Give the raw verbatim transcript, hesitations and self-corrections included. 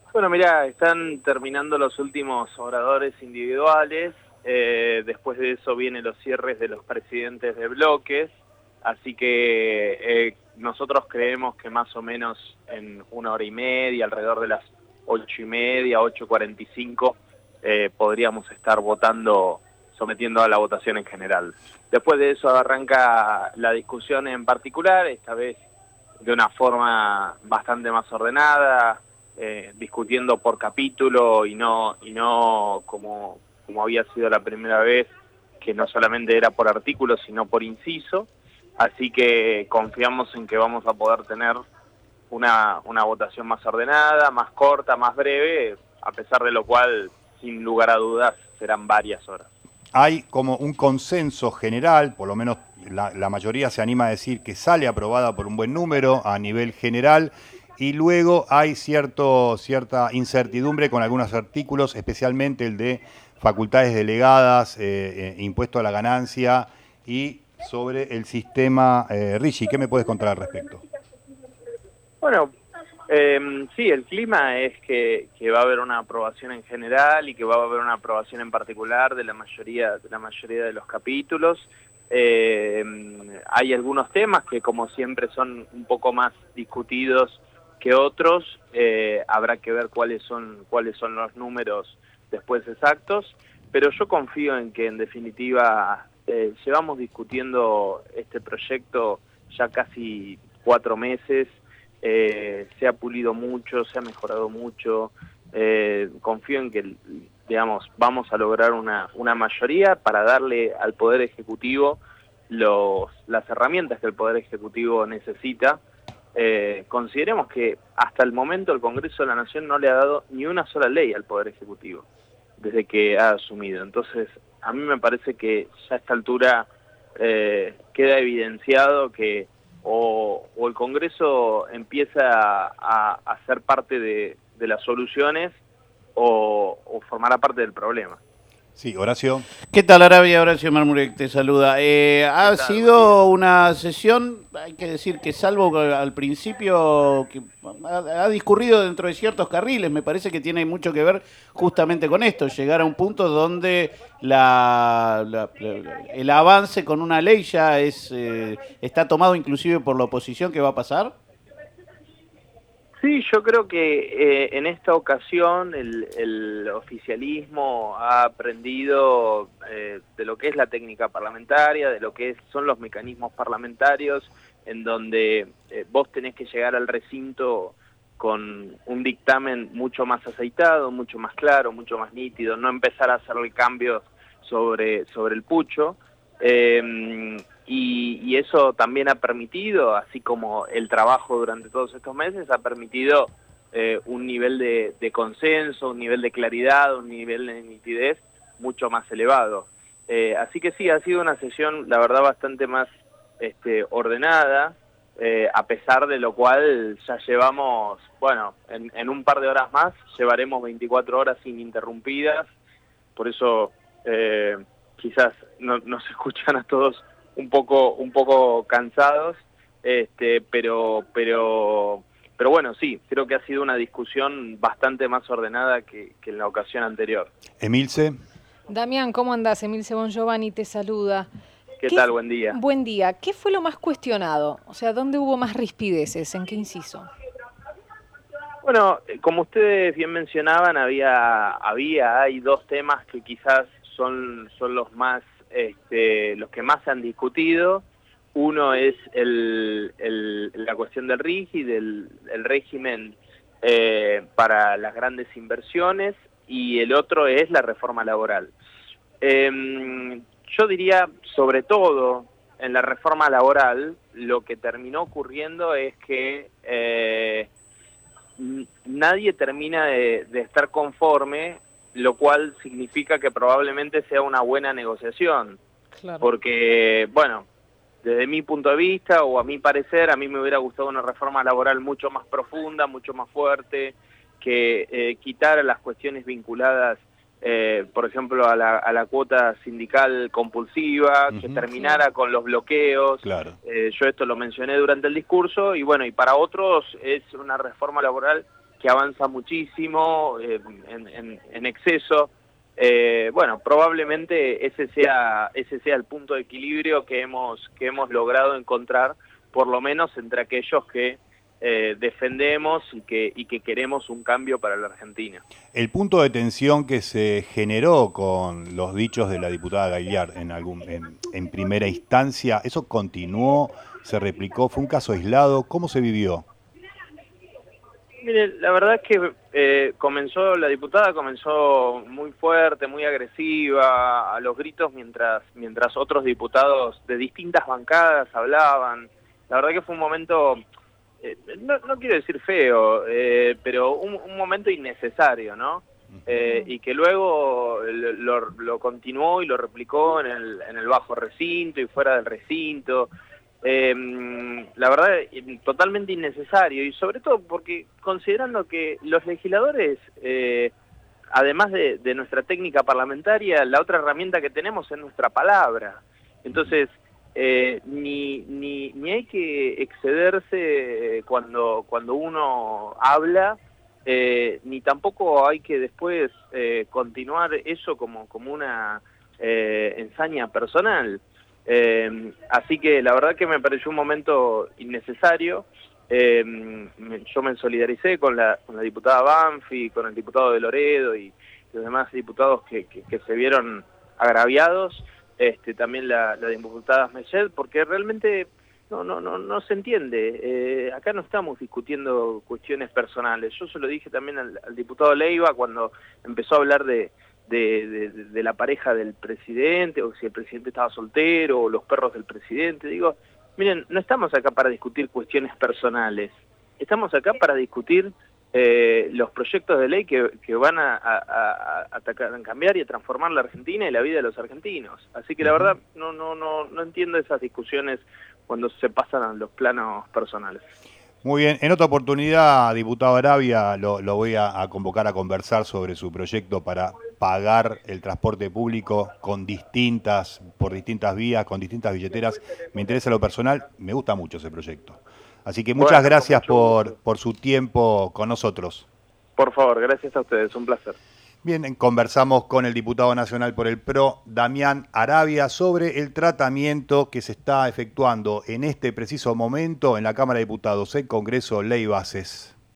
Bueno, mirá, están terminando los últimos oradores individuales, eh, después de eso vienen los cierres de los presidentes de bloques, así que eh, nosotros creemos que más o menos en una hora y media, alrededor de las ocho y media, ocho cuarenta y cinco, eh, podríamos estar votando, sometiendo a la votación en general. Después de eso arranca la discusión en particular, esta vez de una forma bastante más ordenada, eh, discutiendo por capítulo y no y no como, como había sido la primera vez, que no solamente era por artículo, sino por inciso. Así que confiamos en que vamos a poder tener una, una votación más ordenada, más corta, más breve, a pesar de lo cual, sin lugar a dudas, serán varias horas. Hay como un consenso general, por lo menos la, la mayoría se anima a decir que sale aprobada por un buen número a nivel general, y luego hay cierto, cierta incertidumbre con algunos artículos, especialmente el de facultades delegadas, eh, eh, impuesto a la ganancia y sobre el sistema eh, RIGI. ¿Qué me puedes contar al respecto? Bueno, eh, sí, el clima es que, que va a haber una aprobación en general y que va a haber una aprobación en particular de la mayoría de la mayoría de los capítulos. Eh, hay algunos temas que, como siempre, son un poco más discutidos que otros. Eh, habrá que ver cuáles son cuáles son los números después exactos, pero yo confío en que, en definitiva, eh, llevamos discutiendo este proyecto ya casi cuatro meses. Eh, se ha pulido mucho, se ha mejorado mucho. Eh, confío en que, digamos, vamos a lograr una, una mayoría para darle al Poder Ejecutivo los, las herramientas que el Poder Ejecutivo necesita. Eh, consideremos que hasta el momento el Congreso de la Nación no le ha dado ni una sola ley al Poder Ejecutivo desde que ha asumido. Entonces, a mí me parece que ya a esta altura eh, queda evidenciado que O, o el Congreso empieza a, a ser parte de, de las soluciones o, o formará parte del problema. Sí, Horacio. ¿Qué tal, Arabia? Horacio Marmurek te saluda. Eh, ha tal? sido una sesión, hay que decir que salvo que al principio que ha, ha discurrido dentro de ciertos carriles, me parece que tiene mucho que ver justamente con esto, llegar a un punto donde la, la, la, el avance con una ley ya es eh, está tomado inclusive por la oposición. ¿Qué va a pasar? Sí, yo creo que eh, en esta ocasión el, el oficialismo ha aprendido eh, de lo que es la técnica parlamentaria, de lo que es, son los mecanismos parlamentarios, en donde eh, vos tenés que llegar al recinto con un dictamen mucho más aceitado, mucho más claro, mucho más nítido, no empezar a hacerle cambios sobre, sobre el pucho. Eh, Y, y eso también ha permitido, así como el trabajo durante todos estos meses, ha permitido eh, un nivel de, de consenso, un nivel de claridad, un nivel de nitidez mucho más elevado. Eh, así que sí, ha sido una sesión, la verdad, bastante más este, ordenada, eh, a pesar de lo cual ya llevamos, bueno, en, en un par de horas más llevaremos veinticuatro horas ininterrumpidas, por eso eh, quizás no, nos escuchan a todos un poco un poco cansados, este pero pero pero bueno, sí, creo que ha sido una discusión bastante más ordenada que, que en la ocasión anterior. Emilce. Damián, ¿cómo andás? Emilce Bongiovanni te saluda. ¿Qué, ¿Qué tal? Buen día. Buen día. ¿Qué fue lo más cuestionado? O sea, ¿dónde hubo más rispideces? ¿En qué inciso? Bueno, como ustedes bien mencionaban, había había hay dos temas que quizás son son los más Este, los que más se han discutido. Uno es el, el, la cuestión del RIGI, del el régimen eh, para las grandes inversiones, y el otro es la reforma laboral. Eh, yo diría, sobre todo, en la reforma laboral, lo que terminó ocurriendo es que eh, nadie termina de, de estar conforme, lo cual significa que probablemente sea una buena negociación. Claro. Porque, bueno, desde mi punto de vista, o a mi parecer, a mí me hubiera gustado una reforma laboral mucho más profunda, mucho más fuerte, que eh, quitara las cuestiones vinculadas, eh, por ejemplo, a la, a la cuota sindical compulsiva, uh-huh. que terminara claro. con los bloqueos. Claro. Eh, yo esto lo mencioné durante el discurso, y bueno, y para otros es una reforma laboral que avanza muchísimo, eh, en, en, en exceso. Eh, bueno, probablemente ese sea ese sea el punto de equilibrio que hemos que hemos logrado encontrar, por lo menos entre aquellos que eh, defendemos y que y que queremos un cambio para la Argentina. El punto de tensión que se generó con los dichos de la diputada Gaillard en algún en, en primera instancia, ¿eso continuó, se replicó, fue un caso aislado? ¿Cómo se vivió? Mire, la verdad es que eh, comenzó, la diputada comenzó muy fuerte, muy agresiva, a los gritos mientras mientras otros diputados de distintas bancadas hablaban. La verdad que fue un momento, eh, no, no quiero decir feo, eh, pero un, un momento innecesario, ¿no? Eh, y que luego lo, lo, lo continuó y lo replicó en el, en el bajo recinto y fuera del recinto. Eh, la verdad, totalmente innecesario, y sobre todo porque considerando que los legisladores, eh, además de, de nuestra técnica parlamentaria, la otra herramienta que tenemos es nuestra palabra. Entonces, eh, ni, ni, ni hay que excederse cuando, cuando uno habla, eh, ni tampoco hay que después eh, continuar eso como, como una eh, ensaña personal. Eh, así que la verdad que me pareció un momento innecesario. Eh, me, yo me solidaricé con la, con la diputada Banfi, con el diputado de Loredo y los demás diputados que, que, que se vieron agraviados, este, también la, la diputada Meset, porque realmente no, no, no, no se entiende. Eh, acá no estamos discutiendo cuestiones personales. Yo se lo dije también al, al diputado Leiva cuando empezó a hablar de De, de, de la pareja del presidente, o si el presidente estaba soltero, o los perros del presidente. Digo, miren, no estamos acá para discutir cuestiones personales, estamos acá para discutir eh, los proyectos de ley que, que van a, a, a, atacar, a cambiar y a transformar la Argentina y la vida de los argentinos. Así que la verdad no, no, no, no entiendo esas discusiones cuando se pasan a los planos personales. Muy bien, en otra oportunidad, diputado Aravia, lo, lo voy a, a convocar a conversar sobre su proyecto para pagar el transporte público con distintas, por distintas vías, con distintas billeteras. Me interesa lo personal, me gusta mucho ese proyecto. Así que muchas bueno, gracias por, por su tiempo con nosotros. Por favor, gracias a ustedes, un placer. Bien, conversamos con el diputado nacional por el P R O, Damián Aravia, sobre el tratamiento que se está efectuando en este preciso momento en la Cámara de Diputados, el Congreso Ley Bases.